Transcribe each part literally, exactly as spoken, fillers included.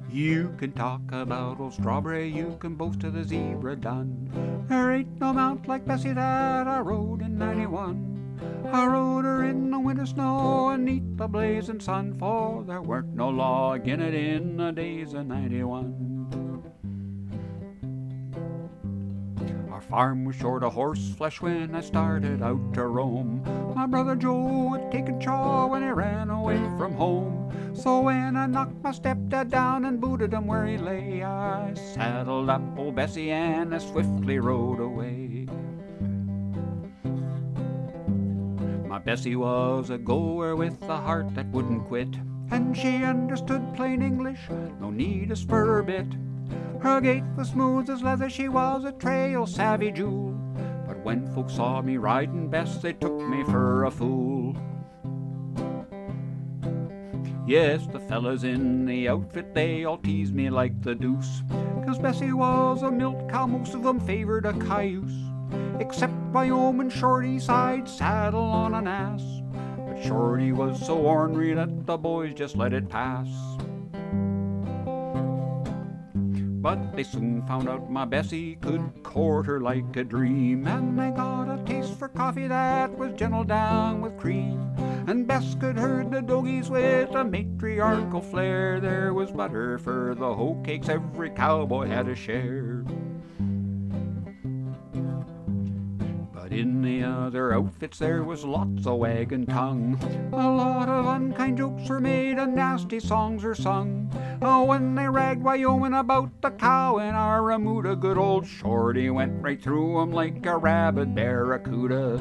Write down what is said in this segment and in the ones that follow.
You can talk about old Strawberry, you can boast of the zebra done. There ain't no mount like Bessie that I rode in ninety-one. I rode her in the winter snow and neath the blazing sun, for there weren't no law agin it in the days of ninety-one. Our farm was short of horse flesh when I started out to roam. My brother Joe had taken chaw when he ran away from home. So when I knocked my stepdad down and booted him where he lay, I saddled up old Bessie and I swiftly rode away. My Bessie was a goer with a heart that wouldn't quit, and she understood plain English, no need of spur or bit. Her gait was smooth as leather, she was a trail savvy jewel, but when folks saw me riding Bess, they took me for a fool. Yes, the fellas in the outfit, they all teased me like the deuce, 'cause Bessie was a milk cow, most of them favored a cayuse. Except Wyoming Shorty side saddle on an ass, but Shorty was so ornery that the boys just let it pass. But they soon found out my Bessie could court her like a dream, and they got a taste for coffee that was gentle down with cream. And Bess could herd the dogies with a matriarchal flair. There was butter for the hoe cakes, every cowboy had a share. But in the other outfits there was lots of wagging tongue. A lot of unkind jokes were made and nasty songs were sung. Oh, when they ragged Wyoming about the cow in our remuda, good old Shorty went right through 'em like a rabid barracuda.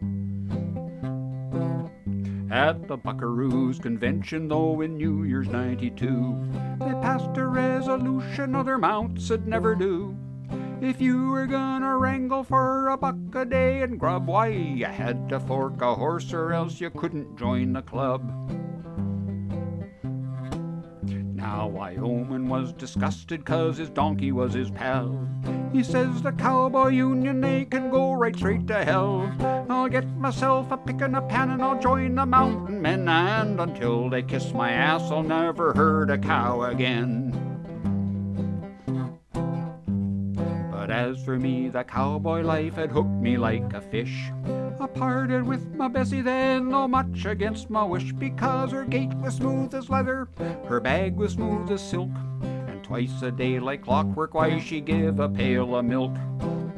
At the Buckaroos Convention, though, in New Year's ninety-two, they passed a resolution other mounts would never do. If you were gonna wrangle for a buck a day and grub, why, you had to fork a horse or else you couldn't join the club. Now Wyoming was disgusted 'cause his donkey was his pal. He says the Cowboy Union, they can go right straight to hell. I'll get myself a pick and a pan and I'll join the mountain men, and until they kiss my ass I'll never herd a cow again. But as for me, the cowboy life had hooked me like a fish. I parted with my Bessie then, though much against my wish, because her gait was smooth as leather, her bag was smooth as silk, and twice a day like clockwork, why, she give a pail of milk.